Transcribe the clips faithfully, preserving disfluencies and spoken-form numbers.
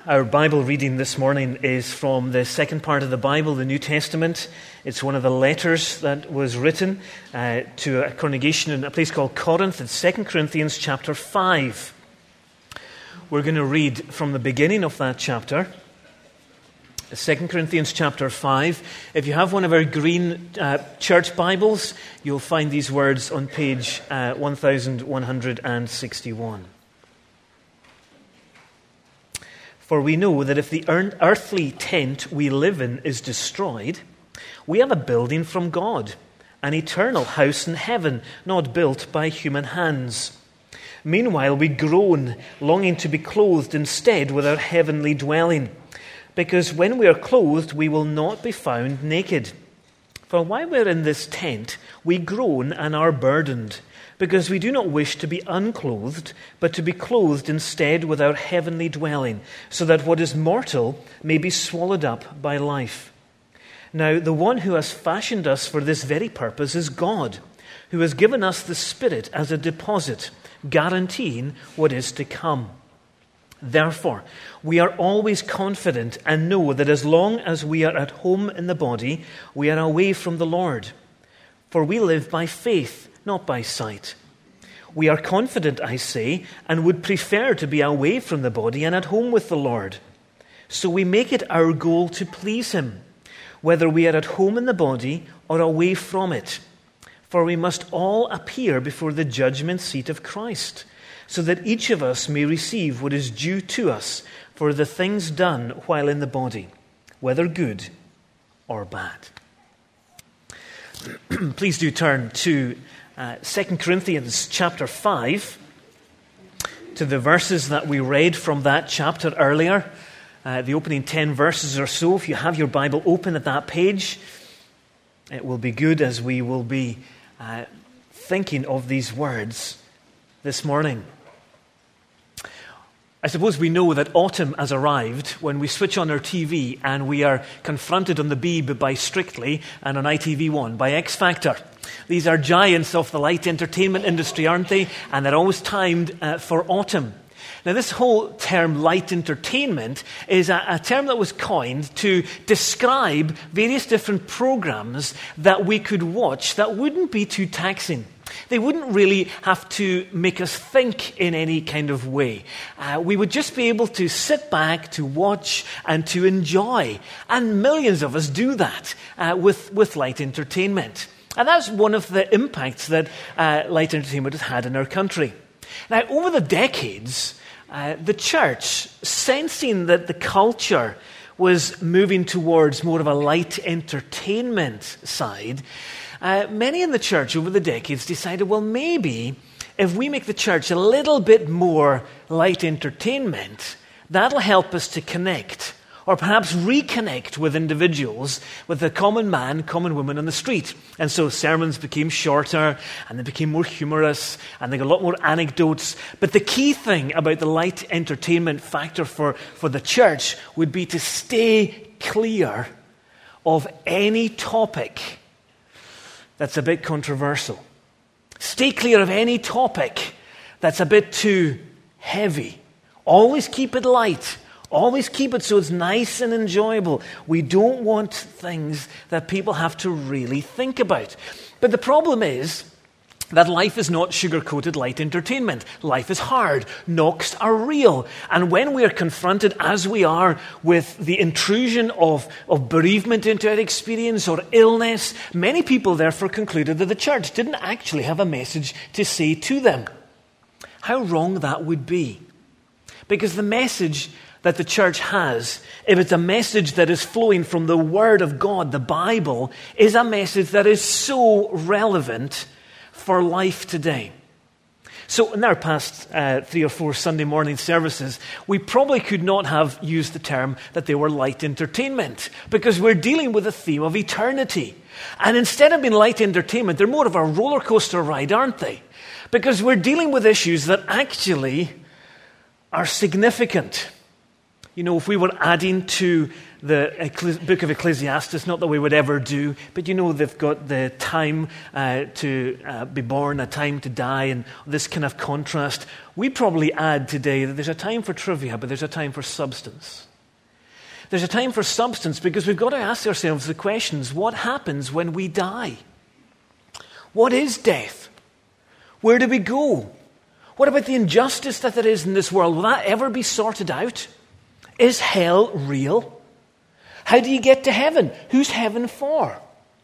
Our Bible reading this morning is from the second part of the Bible, the New Testament. It's one of the letters that was written uh, to a congregation in a place called Corinth. It's Second Corinthians chapter five. We're going to read from the beginning of that chapter. Second Corinthians chapter five. If you have one of our green uh, church Bibles, you'll find these words on page uh, one thousand one hundred sixty-one. For we know that if the earthly tent we live in is destroyed, we have a building from God, an eternal house in heaven, not built by human hands. Meanwhile, we groan, longing to be clothed instead with our heavenly dwelling, because when we are clothed, we will not be found naked. For while we are in this tent, we groan and are burdened, because we do not wish to be unclothed, but to be clothed instead with our heavenly dwelling, so that what is mortal may be swallowed up by life. Now, the one who has fashioned us for this very purpose is God, who has given us the Spirit as a deposit, guaranteeing what is to come. Therefore, we are always confident and know that as long as we are at home in the body, we are away from the Lord. For we live by faith, not by sight. We are confident, I say, and would prefer to be away from the body and at home with the Lord. So we make it our goal to please Him, whether we are at home in the body or away from it. For we must all appear before the judgment seat of Christ, so that each of us may receive what is due to us for the things done while in the body, whether good or bad. Please do turn to uh, Second Corinthians chapter five, to the verses that we read from that chapter earlier, uh, the opening ten verses or so. If you have your Bible open at that page, it will be good as we will be uh, thinking of these words this morning. I suppose we know that autumn has arrived when we switch on our T V and we are confronted on the Beeb by Strictly and on I T V one by X Factor. These are giants of the light entertainment industry, aren't they? And they're always timed uh, for autumn. Now, this whole term light entertainment is a, a term that was coined to describe various different programs that we could watch that wouldn't be too taxing. They wouldn't really have to make us think in any kind of way. Uh, we would just be able to sit back, to watch, and to enjoy. And millions of us do that uh, with, with light entertainment. And that's one of the impacts that uh, light entertainment has had in our country. Now, over the decades, uh, the church, sensing that the culture was moving towards more of a light entertainment side, Uh, many in the church over the decades decided, well, maybe if we make the church a little bit more light entertainment, that'll help us to connect, or perhaps reconnect with individuals, with the common man, common woman on the street. And so sermons became shorter, and they became more humorous, and they got a lot more anecdotes. But the key thing about the light entertainment factor for, for the church would be to stay clear of any topic that's a bit controversial. Stay clear of any topic that's a bit too heavy. Always keep it light. Always keep it so it's nice and enjoyable. We don't want things that people have to really think about. But the problem is that life is not sugar-coated light entertainment. Life is hard. Knocks are real. And when we are confronted, as we are, with the intrusion of, of bereavement into our experience or illness, many people therefore concluded that the church didn't actually have a message to say to them. How wrong that would be. Because the message that the church has, if it's a message that is flowing from the Word of God, the Bible, is a message that is so relevant for life today. So in our past uh, three or four Sunday morning services, we probably could not have used the term that they were light entertainment, because we're dealing with the theme of eternity. And instead of being light entertainment, they're more of a roller coaster ride, aren't they? Because we're dealing with issues that actually are significant. You know, if we were adding to the book of Ecclesiastes, not that we would ever do, but you know, they've got the time uh, to uh, be born, a time to die, and this kind of contrast. We probably add today that there's a time for trivia, but there's a time for substance. There's a time for substance because we've got to ask ourselves the questions: what happens when we die? What is death? Where do we go? What about the injustice that there is in this world? Will that ever be sorted out? Is hell real? How do you get to heaven? Who's heaven for?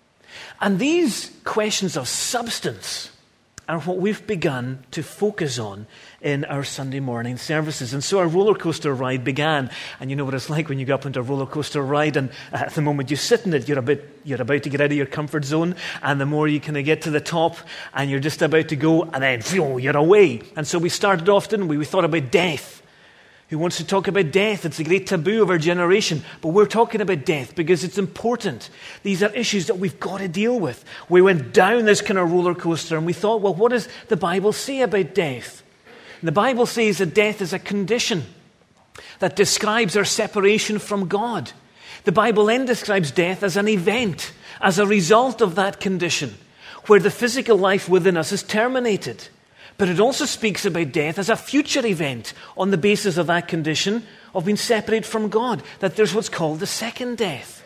And these questions of substance are what we've begun to focus on in our Sunday morning services. And so our roller coaster ride began. And you know what it's like when you go up into a roller coaster ride, and at the moment you sit in it, you're a bit, you're about to get out of your comfort zone, and the more you kind of get to the top, and you're just about to go, and then phew, you're away. And so we started off, didn't we? We thought about death. Who wants to talk about death? It's a great taboo of our generation. But we're talking about death because it's important. These are issues that we've got to deal with. We went down this kind of roller coaster and we thought, well, what does the Bible say about death? And the Bible says that death is a condition that describes our separation from God. The Bible then describes death as an event, as a result of that condition, where the physical life within us is terminated. But it also speaks about death as a future event on the basis of that condition of being separated from God, that there's what's called the second death.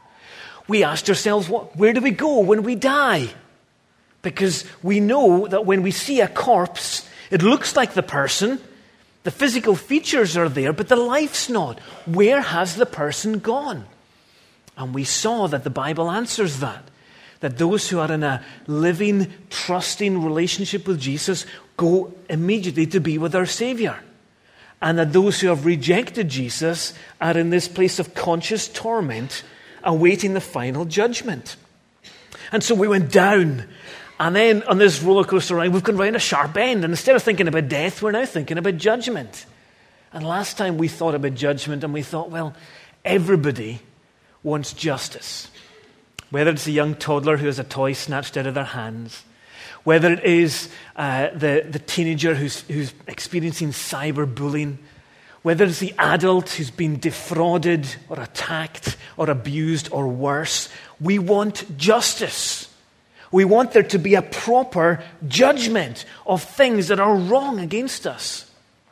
We asked ourselves, what, where do we go when we die? Because we know that when we see a corpse, it looks like the person, the physical features are there, but the life's not. Where has the person gone? And we saw that the Bible answers that. That those who are in a living, trusting relationship with Jesus go immediately to be with our Savior. And that those who have rejected Jesus are in this place of conscious torment, awaiting the final judgment. And so we went down. And then on this roller coaster ride, we've gone round a sharp end. And instead of thinking about death, we're now thinking about judgment. And last time we thought about judgment, and we thought, well, everybody wants justice. Whether it's a young toddler who has a toy snatched out of their hands, whether it is uh, the, the teenager who's, who's experiencing cyberbullying, whether it's the adult who's been defrauded or attacked or abused or worse, we want justice. We want there to be a proper judgment of things that are wrong against us.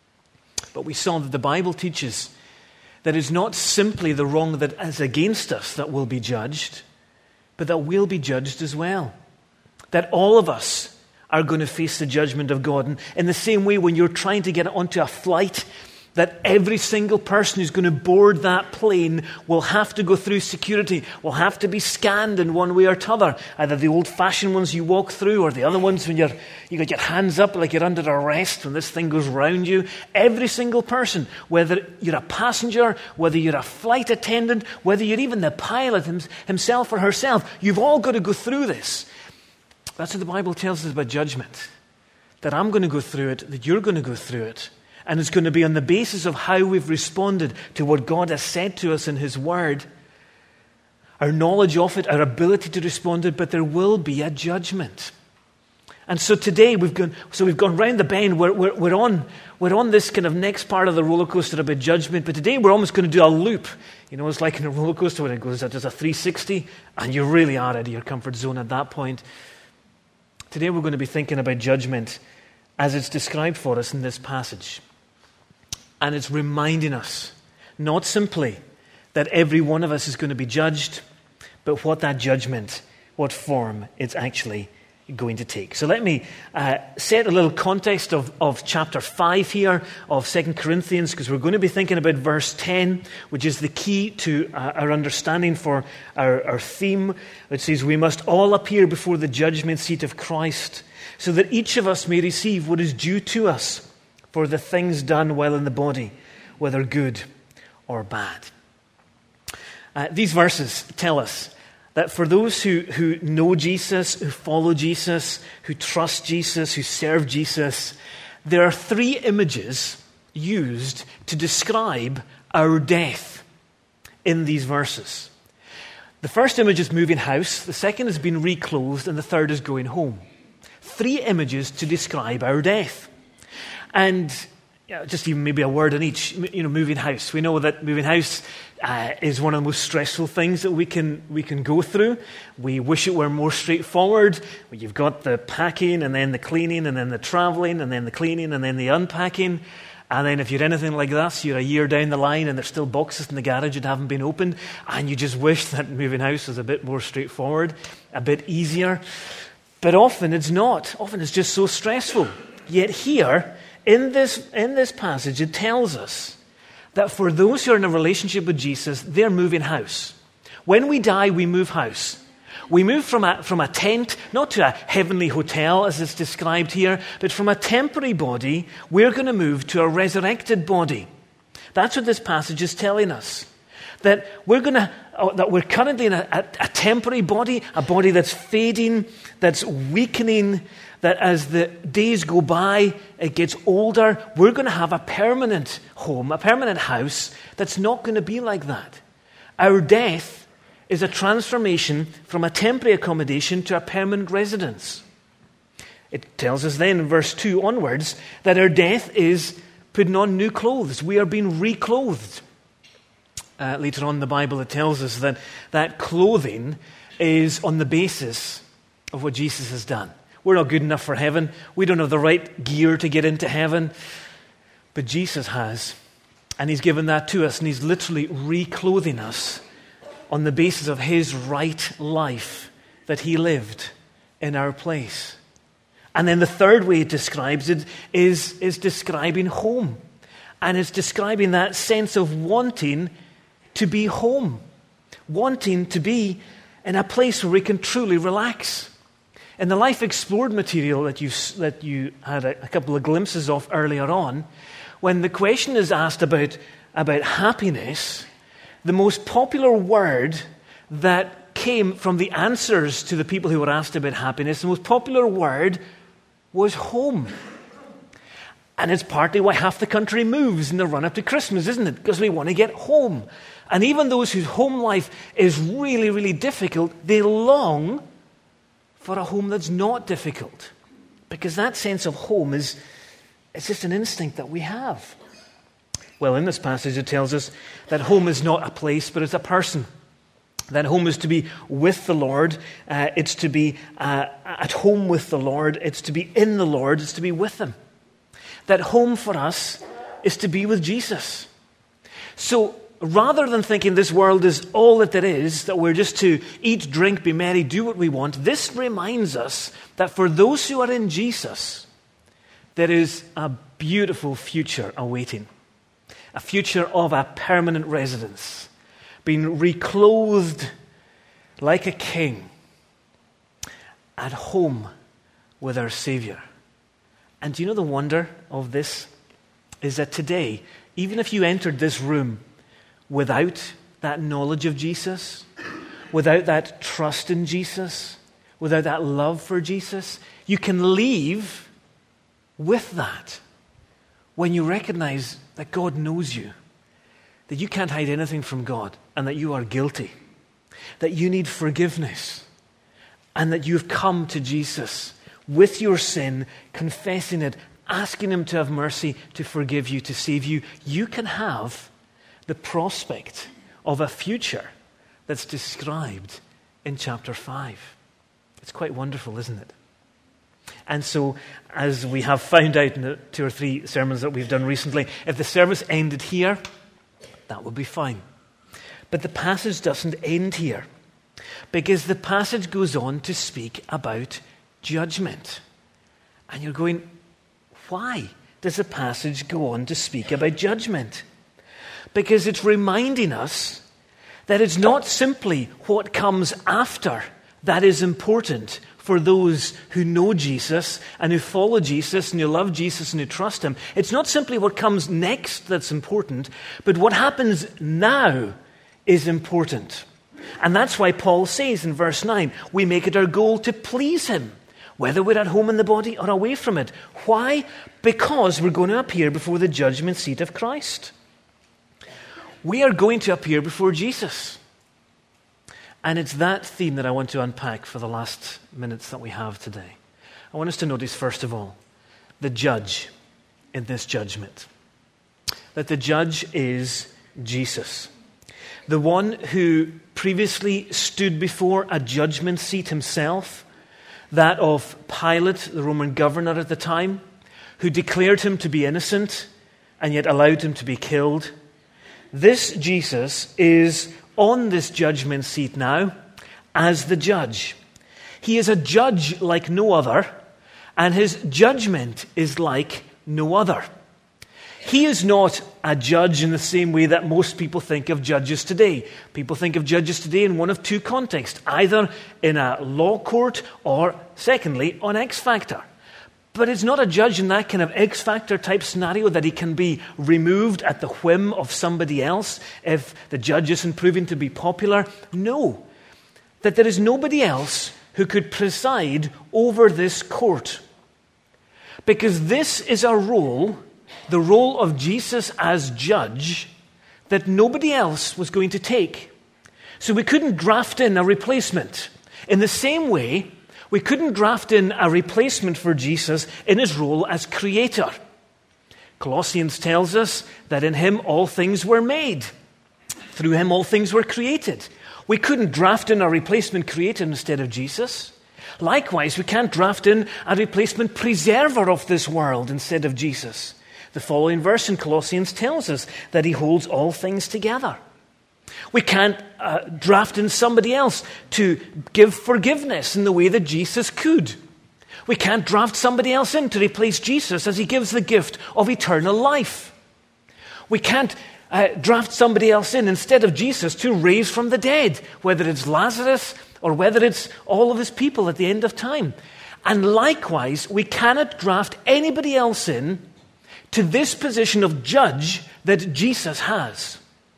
But we saw that the Bible teaches that it's not simply the wrong that is against us that will be judged, but that we'll be judged as well. That all of us are going to face the judgment of God. And in the same way, when you're trying to get onto a flight, that every single person who's going to board that plane will have to go through security, will have to be scanned in one way or t'other. Either the old-fashioned ones you walk through, or the other ones when you're, you got your hands up like you're under arrest when this thing goes round you. Every single person, whether you're a passenger, whether you're a flight attendant, whether you're even the pilot himself or herself, you've all got to go through this. That's what the Bible tells us about judgment. That I'm going to go through it, that you're going to go through it. And it's going to be on the basis of how we've responded to what God has said to us in His Word, our knowledge of it, our ability to respond to it, but there will be a judgment. And so today we've gone, so we've gone round the bend. We're, we're, we're on, we're on this kind of next part of the roller coaster about judgment. But today we're almost going to do a loop. You know, it's like in a roller coaster when it goes at just a three sixty, and you really are out of your comfort zone at that point. Today we're going to be thinking about judgment as it's described for us in this passage. And it's reminding us, not simply that every one of us is going to be judged, but what that judgment, what form it's actually going to take. So let me uh, set a little context of, of chapter five here of Second Corinthians, because we're going to be thinking about verse ten, which is the key to uh, our understanding for our, our theme. It says, "We must all appear before the judgment seat of Christ, so that each of us may receive what is due to us for the things done while in the body, whether good or bad." Uh, these verses tell us that for those who, who know Jesus, who follow Jesus, who trust Jesus, who serve Jesus, there are three images used to describe our death in these verses. The first image is moving house, the second is being reclothed, and the third is going home. Three images to describe our death. And yeah, just even maybe a word on each. You know, moving house. We know that moving house uh, is one of the most stressful things that we can we can go through. We wish it were more straightforward. You've got the packing, and then the cleaning, and then the traveling, and then the cleaning, and then the unpacking. And then if you're anything like us, you're a year down the line and there's still boxes in the garage that haven't been opened, and you just wish that moving house was a bit more straightforward, a bit easier. But often it's not. Often it's just so stressful. Yet here, in this, in this passage, it tells us that for those who are in a relationship with Jesus, they're moving house. When we die, we move house. We move from a, from a tent, not to a heavenly hotel as it's described here, but from a temporary body, we're going to move to a resurrected body. That's what this passage is telling us. That we're going to, that we're currently in a, a, a temporary body, a body that's fading, that's weakening, that as the days go by, it gets older. We're going to have a permanent home, a permanent house that's not going to be like that. Our death is a transformation from a temporary accommodation to a permanent residence. It tells us then in verse two onwards that our death is putting on new clothes. We are being reclothed. Uh, later on in the Bible it tells us that that clothing is on the basis of what Jesus has done. We're not good enough for heaven. We don't have the right gear to get into heaven. But Jesus has. And he's given that to us. And he's literally reclothing us on the basis of his right life that he lived in our place. And then the third way it describes it is, is describing home. And it's describing that sense of wanting to be home. Wanting to be in a place where we can truly relax. In the Life Explored material that you, that you had a, a couple of glimpses of earlier on, when the question is asked about, about happiness, the most popular word that came from the answers to the people who were asked about happiness, the most popular word was home. And it's partly why half the country moves in the run-up to Christmas, isn't it? Because we want to get home. And even those whose home life is really, really difficult, they long for a home that's not difficult. Because that sense of home is it's just an instinct that we have. Well, in this passage it tells us that home is not a place, but it's a person. That home is to be with the Lord. Uh, it's to be uh, at home with the Lord. It's to be in the Lord. It's to be with Him. That home for us is to be with Jesus. So rather than thinking this world is all that there is, that we're just to eat, drink, be merry, do what we want, this reminds us that for those who are in Jesus, there is a beautiful future awaiting. A future of a permanent residence, being reclothed like a king at home with our Savior. And do you know the wonder of this? Is that today, even if you entered this room without that knowledge of Jesus, without that trust in Jesus, without that love for Jesus, you can leave with that. When you recognize that God knows you, that you can't hide anything from God, and that you are guilty, that you need forgiveness, and that you've come to Jesus with your sin, confessing it, asking Him to have mercy, to forgive you, to save you, you can have the prospect of a future that's described in chapter five. It's quite wonderful, isn't it? And so, as we have found out in the two or three sermons that we've done recently, if the service ended here, that would be fine. But the passage doesn't end here, because the passage goes on to speak about judgment. And you're going, why does the passage go on to speak about judgment? Because it's reminding us that it's not simply what comes after that is important for those who know Jesus and who follow Jesus and who love Jesus and who trust Him. It's not simply what comes next that's important, but what happens now is important. And that's why Paul says in verse nine, we make it our goal to please Him, whether we're at home in the body or away from it. Why? Because we're going to appear before the judgment seat of Christ. We are going to appear before Jesus. And it's that theme that I want to unpack for the last minutes that we have today. I want us to notice, first of all, the judge in this judgment. that the judge is Jesus, the one who previously stood before a judgment seat himself, that of Pilate, the Roman governor at the time, who declared him to be innocent and yet allowed him to be killed. This Jesus is on this judgment seat now as the judge. He is a judge like no other, and his judgment is like no other. He is not a judge in the same way that most people think of judges today. People think of judges today in one of two contexts, either in a law court or, secondly, on X Factor. But it's not a judge in that kind of X Factor type scenario that he can be removed at the whim of somebody else if the judge isn't proving to be popular. No, that there is nobody else who could preside over this court. Because this is a role, the role of Jesus as judge, that nobody else was going to take. So we couldn't draft in a replacement. In the same way, we couldn't draft in a replacement for Jesus in his role as creator. Colossians tells us that in him all things were made. Through him all things were created. We couldn't draft in a replacement creator instead of Jesus. Likewise, we can't draft in a replacement preserver of this world instead of Jesus. The following verse in Colossians tells us that he holds all things together. We can't uh, draft in somebody else to give forgiveness in the way that Jesus could. We can't draft somebody else in to replace Jesus as he gives the gift of eternal life. We can't uh, draft somebody else in instead of Jesus to raise from the dead, whether it's Lazarus or whether it's all of his people at the end of time. And likewise, we cannot draft anybody else in to this position of judge that Jesus has.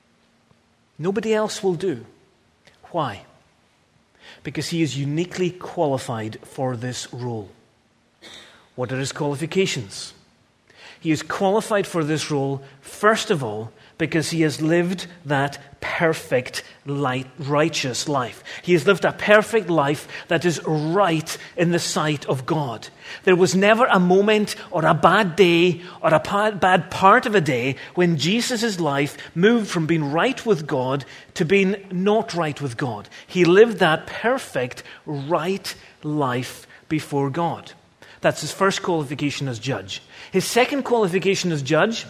Nobody else will do. Why? Because he is uniquely qualified for this role. What are his qualifications? He is qualified for this role, first of all, because he has lived that perfect, light, righteous life. He has lived a perfect life that is right in the sight of God. There was never a moment or a bad day or a bad part of a day when Jesus' life moved from being right with God to being not right with God. He lived that perfect, right life before God. That's his first qualification as judge. His second qualification as judge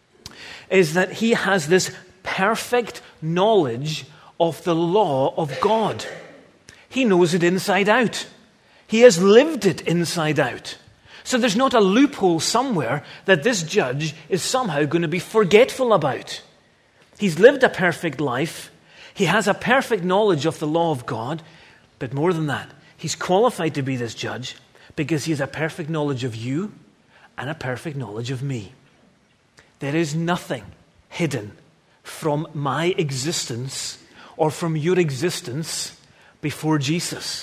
is that he has this perfect knowledge of the law of God. He knows it inside out. He has lived it inside out. So there's not a loophole somewhere that this judge is somehow going to be forgetful about. He's lived a perfect life. He has a perfect knowledge of the law of God. But more than that, he's qualified to be this judge because he has a perfect knowledge of you and a perfect knowledge of me. There is nothing hidden from my existence or from your existence before Jesus.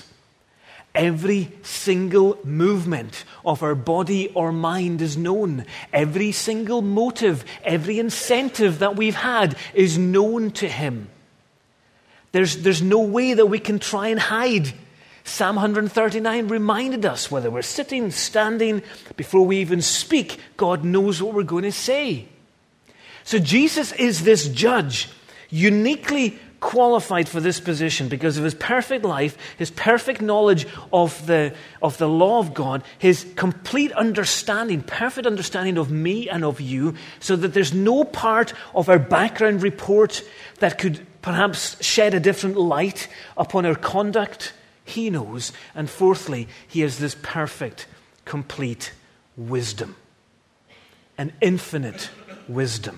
Every single movement of our body or mind is known. Every single motive, every incentive that we've had is known to him. There's, there's no way that we can try and hide. Psalm one thirty-nine reminded us, whether we're sitting, standing, before we even speak, God knows what we're going to say. So Jesus is this judge, uniquely qualified for this position because of his perfect life, his perfect knowledge of the, of the law of God, his complete understanding, perfect understanding of me and of you, so that there's no part of our background report that could perhaps shed a different light upon our conduct. He knows. And fourthly, he has this perfect, complete wisdom. An infinite wisdom.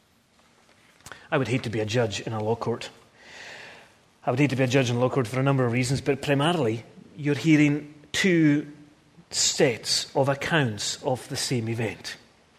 I would hate to be a judge in a law court. I would hate to be a judge in a law court for a number of reasons, but primarily, you're hearing two sets of accounts of the same event.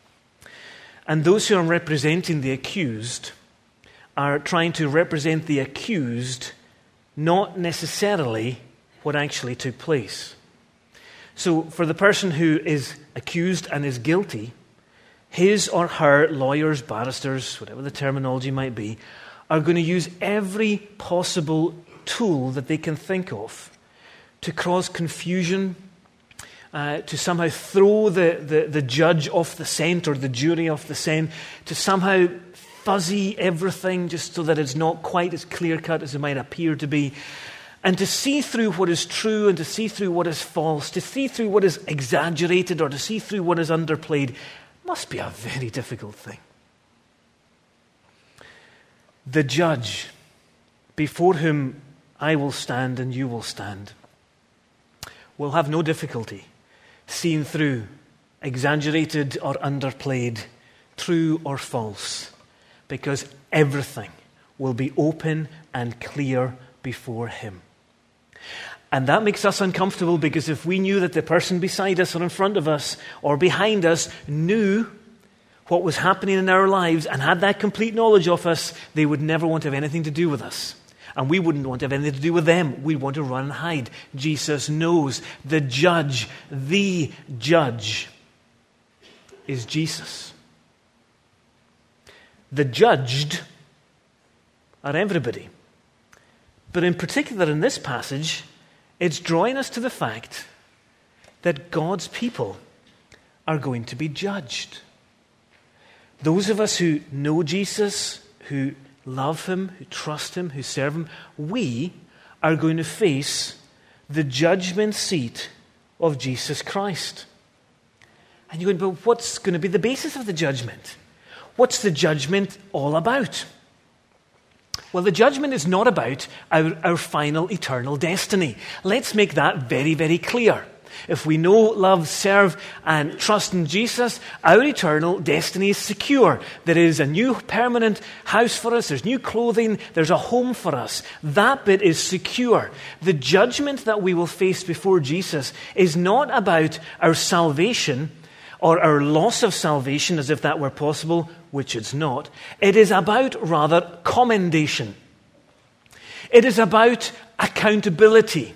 And those who are representing the accused are trying to represent the accused, not necessarily what actually took place. So for the person who is accused and is guilty, his or her lawyers, barristers, whatever the terminology might be, are going to use every possible tool that they can think of to cause confusion, uh, to somehow throw the, the, the judge off the scent or the jury off the scent, to somehow fuzzy everything just so that it's not quite as clear-cut as it might appear to be, and to see through what is true and to see through what is false, to see through what is exaggerated or to see through what is underplayed, must be a very difficult thing. The judge before whom I will stand and you will stand will have no difficulty seeing through exaggerated or underplayed, true or false, because everything will be open and clear before him. And that makes us uncomfortable, because if we knew that the person beside us or in front of us or behind us knew what was happening in our lives and had that complete knowledge of us, they would never want to have anything to do with us. And we wouldn't want to have anything to do with them. We'd want to run and hide. Jesus knows. The judge, the judge, is Jesus. The judged are everybody. But in particular in this passage, it's drawing us to the fact that God's people are going to be judged. Those of us who know Jesus, who love him, who trust him, who serve him, we are going to face the judgment seat of Jesus Christ. And you're going, but what's going to be the basis of the judgment? What's the judgment all about? Well, the judgment is not about our, our final eternal destiny. Let's make that very, very clear. If we know, love, serve, and trust in Jesus, our eternal destiny is secure. There is a new permanent house for us. There's new clothing. There's a home for us. That bit is secure. The judgment that we will face before Jesus is not about our salvation or our loss of salvation, as if that were possible, which it's not. It is about, rather, commendation. It is about accountability.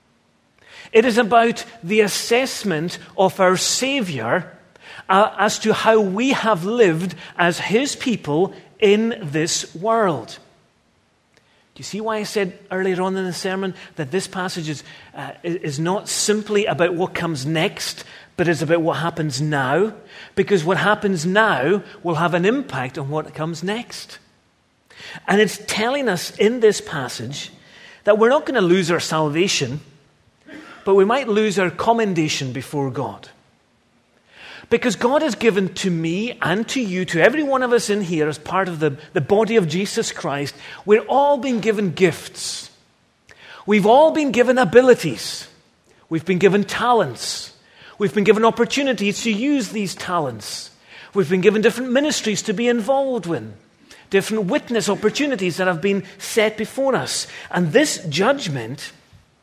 It is about the assessment of our Savior uh, as to how we have lived as his people in this world. Do you see why I said earlier on in the sermon that this passage is, uh, is not simply about what comes next, but it's about what happens now? Because what happens now will have an impact on what comes next. And it's telling us in this passage that we're not going to lose our salvation, but we might lose our commendation before God. Because God has given to me and to you, to every one of us in here as part of the, the body of Jesus Christ, we're all been given gifts. We've all been given abilities. We've been given talents. We've been given opportunities to use these talents. We've been given different ministries to be involved with, different witness opportunities that have been set before us. And this judgment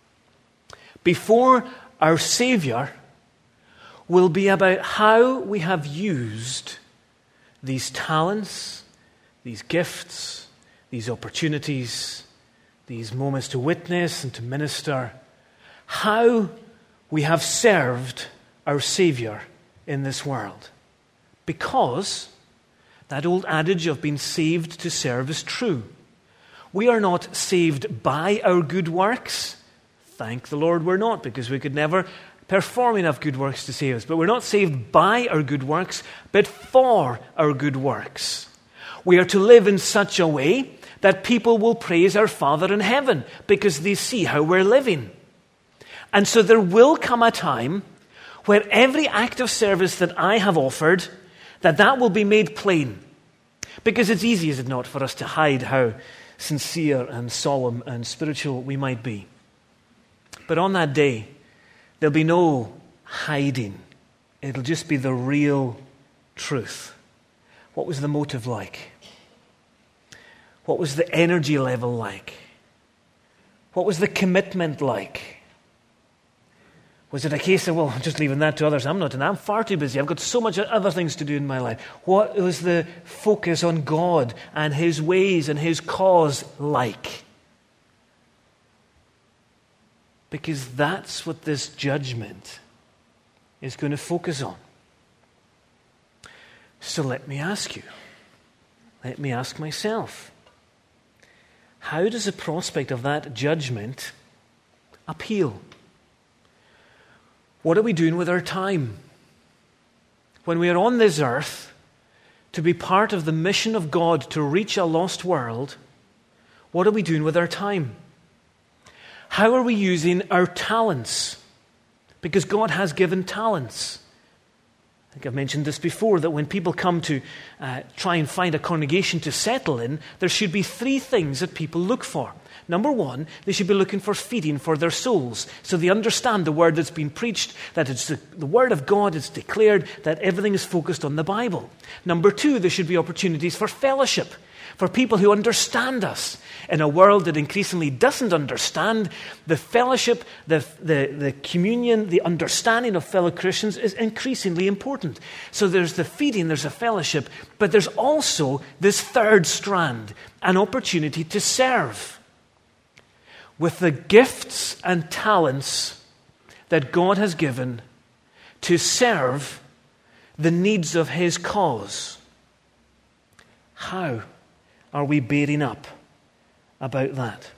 before our Savior will be about how we have used these talents, these gifts, these opportunities, these moments to witness and to minister, how we have served our Savior in this world. Because that old adage of being saved to serve is true. We are not saved by our good works. Thank the Lord we're not, because we could never perform enough good works to save us. But we're not saved by our good works, but for our good works. We are to live in such a way that people will praise our Father in heaven because they see how we're living. And so there will come a time where every act of service that I have offered, that that will be made plain. Because it's easy, is it not, for us to hide how sincere and solemn and spiritual we might be. But on that day, there'll be no hiding. It'll just be the real truth. What was the motive like? What was the energy level like? What was the commitment like? Was it a case of, well, I'm just leaving that to others. I'm not, and I'm far too busy. I've got so much other things to do in my life. What was the focus on God and his ways and his cause like? Because that's what this judgment is going to focus on. So let me ask you, let me ask myself, how does the prospect of that judgment appeal? What are we doing with our time? When we are on this earth, to be part of the mission of God to reach a lost world, what are we doing with our time? How are we using our talents? Because God has given talents. I think I've mentioned this before, that when people come to uh, try and find a congregation to settle in, there should be three things that people look for. Number one, they should be looking for feeding for their souls, so they understand the word that's been preached, that it's the, the word of God, it's declared, that everything is focused on the Bible. Number two, there should be opportunities for fellowship, for people who understand us. In a world that increasingly doesn't understand, the fellowship, the, the, the communion, the understanding of fellow Christians is increasingly important. So there's the feeding, there's a fellowship, but there's also this third strand, an opportunity to serve. With the gifts and talents that God has given to serve the needs of His cause. How are we bearing up about that?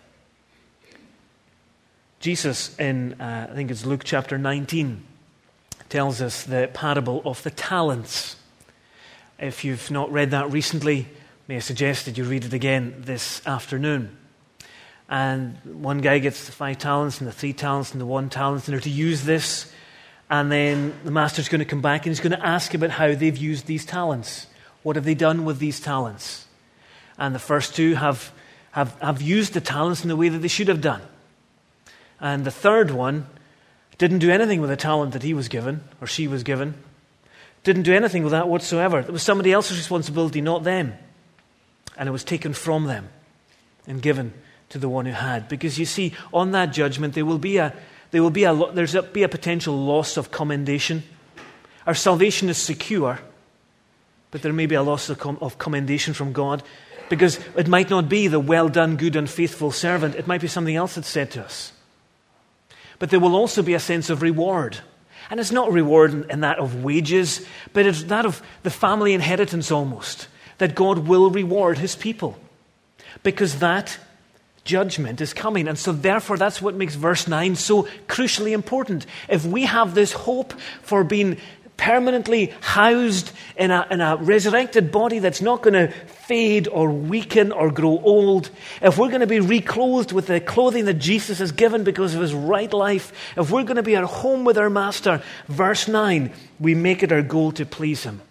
Jesus in, uh, I think it's Luke chapter nineteen, tells us the parable of the talents. If you've not read that recently, may I suggest that you read it again this afternoon. And one guy gets the five talents and the three talents and the one talent, and they're to use this. And then the master's going to come back and he's going to ask about how they've used these talents. What have they done with these talents? And the first two have, have, have used the talents in the way that they should have done. And the third one didn't do anything with the talent that he was given, or she was given. Didn't do anything with that whatsoever. It was somebody else's responsibility, not them. And it was taken from them and given to the one who had. Because you see, on that judgment, there will be a there will be a there's a, be a potential loss of commendation. Our salvation is secure, but there may be a loss of, com- of commendation from God, because it might not be the well done, good and faithful servant. It might be something else that's said to us. But there will also be a sense of reward. And it's not reward in, in that of wages, but it's that of the family inheritance almost, that God will reward His people. Because that judgment is coming. And so therefore that's what makes verse nine so crucially important. If we have this hope for being permanently housed in a, in a resurrected body that's not going to fade or weaken or grow old, if we're going to be reclothed with the clothing that Jesus has given because of His right life, if we're going to be at home with our Master, verse nine, we make it our goal to please Him,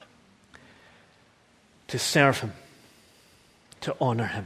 to serve Him, to honor Him.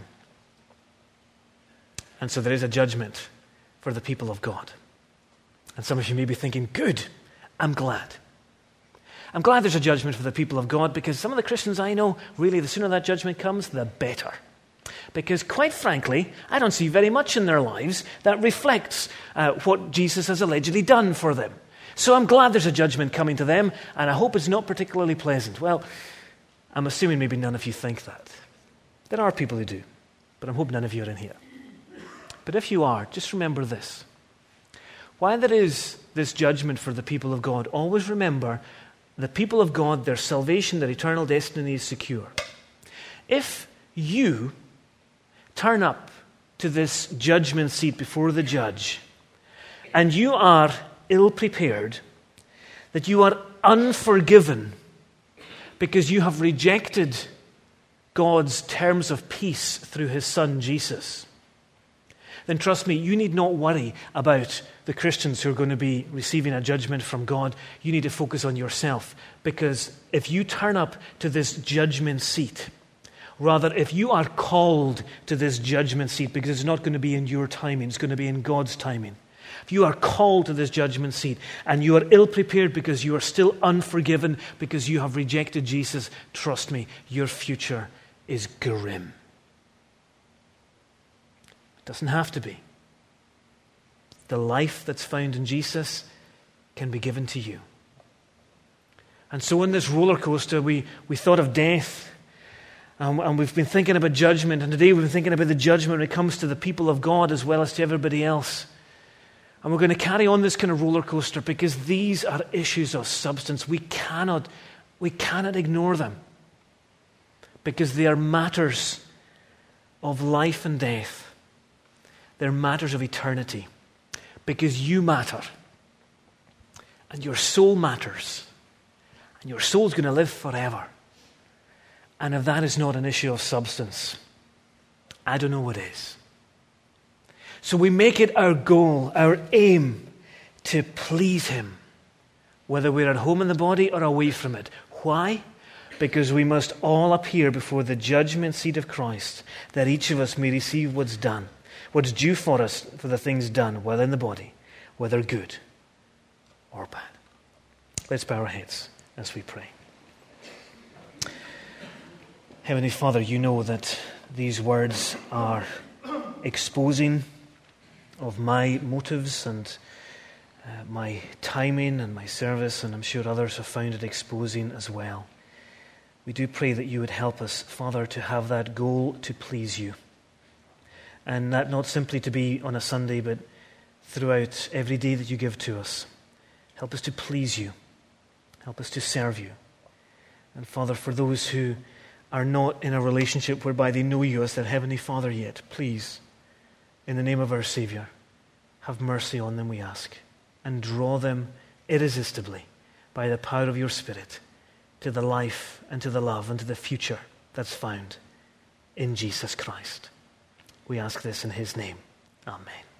And so there is a judgment for the people of God. And some of you may be thinking, good, I'm glad. I'm glad there's a judgment for the people of God, because some of the Christians I know, really, the sooner that judgment comes, the better. Because quite frankly, I don't see very much in their lives that reflects uh, what Jesus has allegedly done for them. So I'm glad there's a judgment coming to them, and I hope it's not particularly pleasant. Well, I'm assuming maybe none of you think that. There are people who do, but I hope none of you are in here. But if you are, just remember this. While there is this judgment for the people of God, always remember the people of God, their salvation, their eternal destiny is secure. If you turn up to this judgment seat before the judge and you are ill-prepared, that you are unforgiven because you have rejected God's terms of peace through His Son Jesus, then trust me, you need not worry about the Christians who are going to be receiving a judgment from God. You need to focus on yourself, because if you turn up to this judgment seat, rather, if you are called to this judgment seat, because it's not going to be in your timing, it's going to be in God's timing. If you are called to this judgment seat and you are ill-prepared because you are still unforgiven because you have rejected Jesus, trust me, your future is grim. Doesn't have to be. The life that's found in Jesus can be given to you. And so in this roller coaster, we, we thought of death, um, and we've been thinking about judgment, and today we've been thinking about the judgment when it comes to the people of God as well as to everybody else. And we're going to carry on this kind of roller coaster because these are issues of substance. We cannot, we cannot ignore them, because they are matters of life and death. They're matters of eternity, because you matter. and your soul matters, and your soul's going to live forever. And if that is not an issue of substance, I don't know what is. So we make it our goal, our aim, to please him, whether we're at home in the body or away from it. Why? Because we must all appear before the judgment seat of Christ, that each of us may receive what's done, what's due for us for the things done, whether in the body, whether good or bad. Let's bow our heads as we pray. Heavenly Father, you know that these words are exposing of my motives and uh, my timing and my service, and I'm sure others have found it exposing as well. We do pray that you would help us, Father, to have that goal to please you. And that not simply to be on a Sunday, but throughout every day that you give to us. Help us to please you. Help us to serve you. And Father, for those who are not in a relationship whereby they know you as their Heavenly Father yet, please, in the name of our Savior, have mercy on them, we ask, and draw them irresistibly by the power of your Spirit to the life and to the love and to the future that's found in Jesus Christ. We ask this in his name. Amen.